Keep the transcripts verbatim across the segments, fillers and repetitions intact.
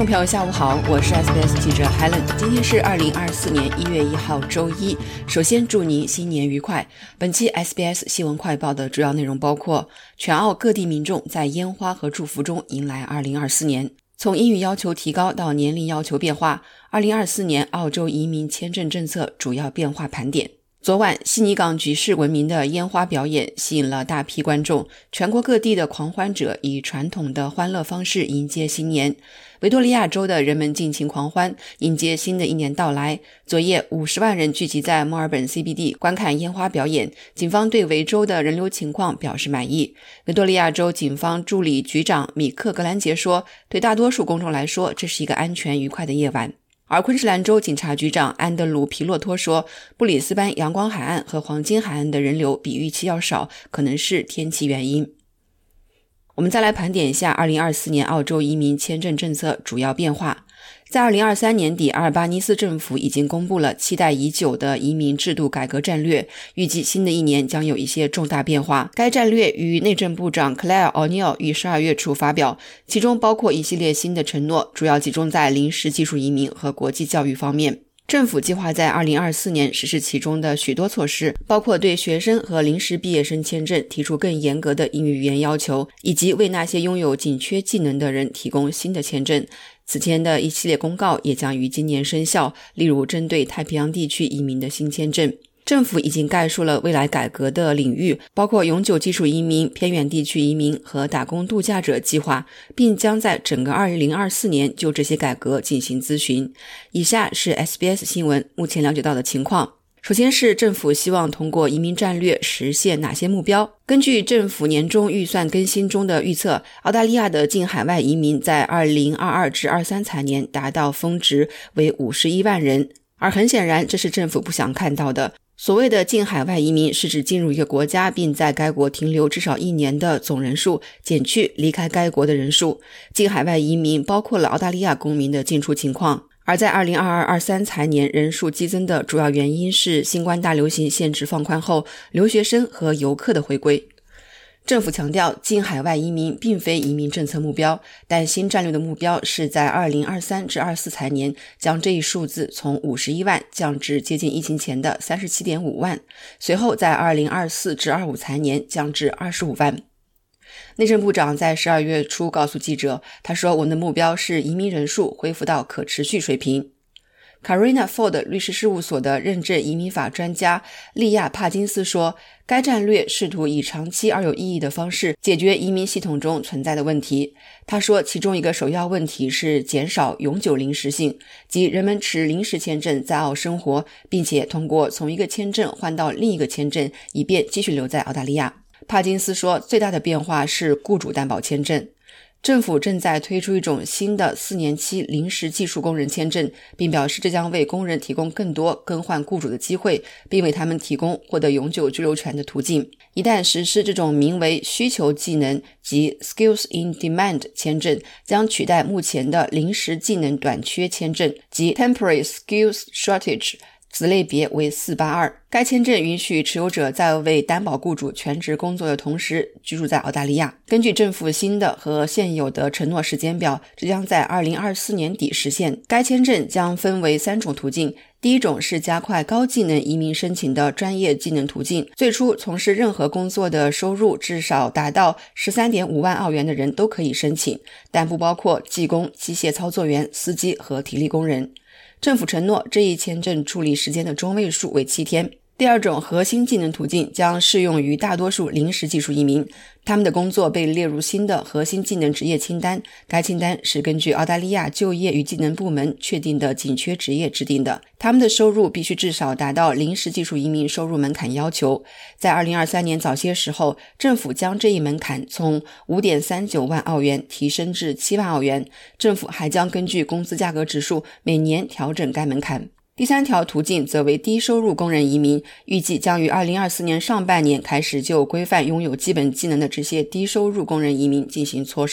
众朋友下午好，我是 S B S 记者 Helen， 今天是二零二四年一月一号周一。首先祝您新年愉快。本期 S B S 新闻快报的主要内容包括：全澳各地民众在烟花和祝福中迎来二零二四年，从英语要求提高到年龄要求变化，二零二四年澳洲移民签证政策主要变化盘点。昨晚，悉尼港举世闻名的烟花表演吸引了大批观众，全国各地的狂欢者以传统的欢乐方式迎接新年。维多利亚州的人们尽情狂欢，迎接新的一年到来。昨夜五十万人聚集在墨尔本 C B D 观看烟花表演，警方对维州的人流情况表示满意。维多利亚州警方助理局长米克格兰杰说，对大多数公众来说，这是一个安全愉快的夜晚。而昆士兰州警察局长安德鲁·皮洛托说，布里斯班阳光海岸和黄金海岸的人流比预期要少，可能是天气原因。我们再来盘点一下二零二四年澳洲移民签证政策主要变化。在二零二三年底，阿尔巴尼斯政府已经公布了期待已久的移民制度改革战略，预计新的一年将有一些重大变化。该战略于内政部长 Claire O'Neil 于十二月初发表，其中包括一系列新的承诺，主要集中在临时技术移民和国际教育方面。政府计划在二零二四年实施其中的许多措施，包括对学生和临时毕业生签证提出更严格的英语语言要求，以及为那些拥有紧缺技能的人提供新的签证。此前的一系列公告也将于今年生效，例如针对太平洋地区移民的新签证。政府已经概述了未来改革的领域，包括永久技术移民、偏远地区移民和打工度假者计划，并将在整个二零二四年就这些改革进行咨询。以下是 S B S 新闻目前了解到的情况。首先是政府希望通过移民战略实现哪些目标。根据政府年终预算更新中的预测，澳大利亚的净海外移民在二零二二至二三财年达到峰值为五十一万人，而很显然这是政府不想看到的。所谓的净海外移民是指进入一个国家并在该国停留至少一年的总人数，减去离开该国的人数。净海外移民包括了澳大利亚公民的进出情况。而在二零二二至二三财年人数激增的主要原因是新冠大流行限制放宽后，留学生和游客的回归。政府强调，净海外移民并非移民政策目标，但新战略的目标是在二零二三至二四财年将这一数字从五十一万降至接近疫情前的 三十七点五万，随后在二零二四至二五财年降至二十五万。内政部长在十二月初告诉记者，他说，我们的目标是移民人数恢复到可持续水平。Carina Ford 律师事务所的认证移民法专家利亚·帕金斯说，该战略试图以长期而有意义的方式解决移民系统中存在的问题。他说，其中一个首要问题是减少永久临时性，即人们持临时签证在澳生活，并且通过从一个签证换到另一个签证，以便继续留在澳大利亚。帕金斯说，最大的变化是雇主担保签证。政府正在推出一种新的四年期临时技术工人签证，并表示这将为工人提供更多更换雇主的机会，并为他们提供获得永久居留权的途径。一旦实施这种名为需求技能及 Skills in Demand 签证，将取代目前的临时技能短缺签证及 Temporary Skills Shortage，子类别为四八二。该签证允许持有者在为担保雇主全职工作的同时居住在澳大利亚。根据政府新的和现有的承诺时间表，这将在二零二四年底实现。该签证将分为三种途径。第一种是加快高技能移民申请的专业技能途径，最初从事任何工作的收入至少达到 十三点五万澳元的人都可以申请，但不包括技工、机械操作员、司机和体力工人。政府承诺这一签证处理时间的中位数为七天。第二种核心技能途径将适用于大多数临时技术移民，他们的工作被列入新的核心技能职业清单，该清单是根据澳大利亚就业与技能部门确定的紧缺职业制定的，他们的收入必须至少达到临时技术移民收入门槛要求。在二零二三年早些时候，政府将这一门槛从 五点三九万澳元提升至七万澳元，政府还将根据工资价格指数每年调整该门槛。第三条途径则为低收入工人移民，预计将于二零二四年上半年开始就规范拥有基本技能的这些低收入工人移民进行磋商。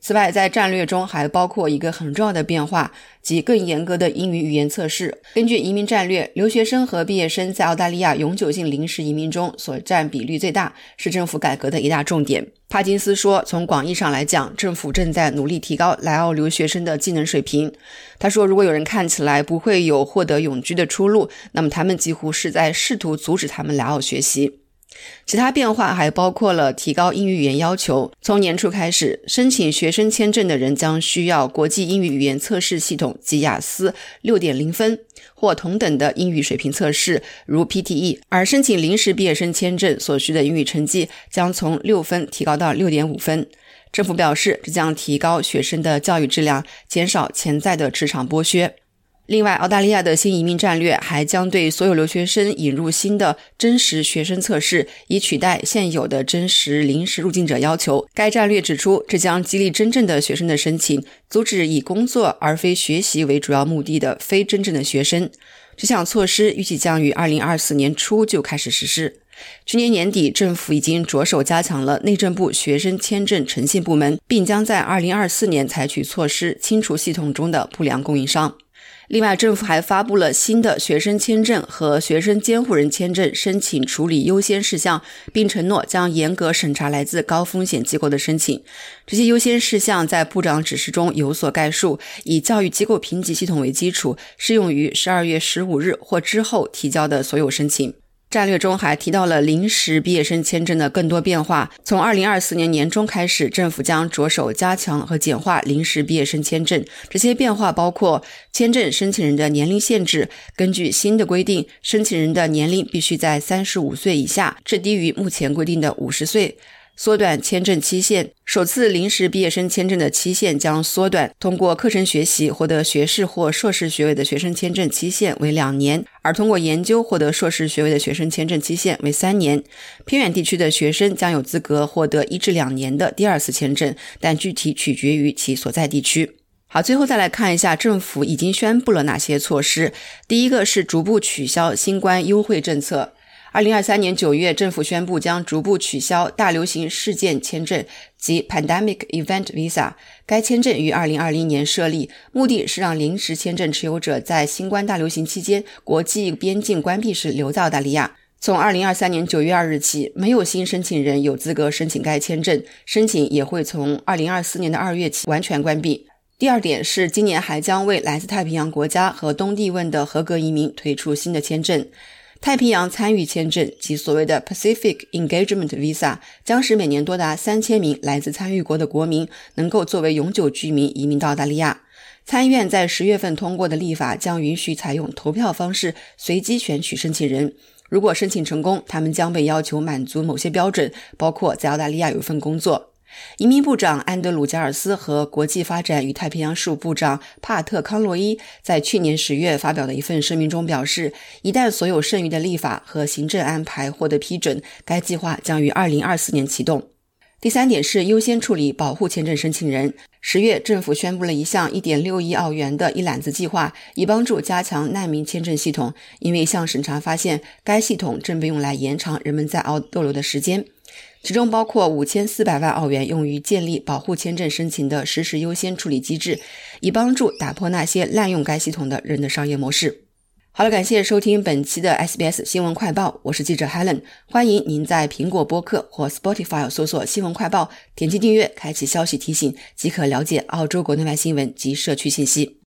此外，在战略中还包括一个很重要的变化，即更严格的英语语言测试。根据移民战略，留学生和毕业生在澳大利亚永久性临时移民中所占比率最大，是政府改革的一大重点。帕金斯说，从广义上来讲，政府正在努力提高来澳留学生的技能水平。他说，如果有人看起来不会有获得永居的出路，那么他们几乎是在试图阻止他们来澳学习。其他变化还包括了提高英语语言要求，从年初开始，申请学生签证的人将需要国际英语语言测试系统及雅思 六点零 分或同等的英语水平测试，如 P T E， 而申请临时毕业生签证所需的英语成绩将从六分提高到 六点五 分。政府表示，这将提高学生的教育质量，减少潜在的职场剥削。另外，澳大利亚的新移民战略还将对所有留学生引入新的真实学生测试，以取代现有的真实临时入境者要求。该战略指出，这将激励真正的学生的申请，阻止以工作而非学习为主要目的的非真正的学生。这项措施预计将于二零二四年初就开始实施。去年年底，政府已经着手加强了内政部学生签证诚信部门，并将在二零二四年采取措施清除系统中的不良供应商。另外，政府还发布了新的学生签证和学生监护人签证申请处理优先事项，并承诺将严格审查来自高风险机构的申请。这些优先事项在部长指示中有所概述，以教育机构评级系统为基础，适用于十二月十五日或之后提交的所有申请。战略中还提到了临时毕业生签证的更多变化。从二零二四年年中开始，政府将着手加强和简化临时毕业生签证。这些变化包括签证申请人的年龄限制，根据新的规定，申请人的年龄必须在三十五岁以下，至低于目前规定的五十岁。缩短签证期限，首次临时毕业生签证的期限将缩短，通过课程学习获得学士或硕士学位的学生签证期限为两年，而通过研究获得硕士学位的学生签证期限为三年。偏远地区的学生将有资格获得一至两年的第二次签证，但具体取决于其所在地区。好，最后再来看一下政府已经宣布了哪些措施。第一个是逐步取消新冠优惠政策。二零二三年九月，政府宣布将逐步取消大流行事件签证及 Pandemic Event Visa。该签证于二零二零年设立，目的是让临时签证持有者在新冠大流行期间国际边境关闭时留在澳大利亚。从二零二三年九月二日起，没有新申请人有资格申请该签证，申请也会从二零二四年的二月起完全关闭。第二点是，今年还将为来自太平洋国家和东帝汶的合格移民推出新的签证。太平洋参与签证及所谓的 Pacific Engagement Visa 将使每年多达三千名来自参与国的国民能够作为永久居民移民到澳大利亚。参院在十月份通过的立法将允许采用投票方式随机选取申请人。如果申请成功，他们将被要求满足某些标准，包括在澳大利亚有一份工作。移民部长安德鲁·加尔斯和国际发展与太平洋事务部长帕特·康洛伊在去年十月发表的一份声明中表示，一旦所有剩余的立法和行政安排获得批准，该计划将于二零二四年启动。第三点是优先处理保护签证申请人。十月，政府宣布了一项 一点六亿澳元的一揽子计划，以帮助加强难民签证系统，因为一项审查发现，该系统正被用来延长人们在澳逗留的时间。其中包括五千四百万澳元用于建立保护签证申请的实时优先处理机制，以帮助打破那些滥用该系统的人的商业模式。好了，感谢收听本期的 S B S 新闻快报，我是记者 Helen， 欢迎您在苹果播客或 Spotify 搜索新闻快报，点击订阅，开启消息提醒，即可了解澳洲国内外新闻及社区信息。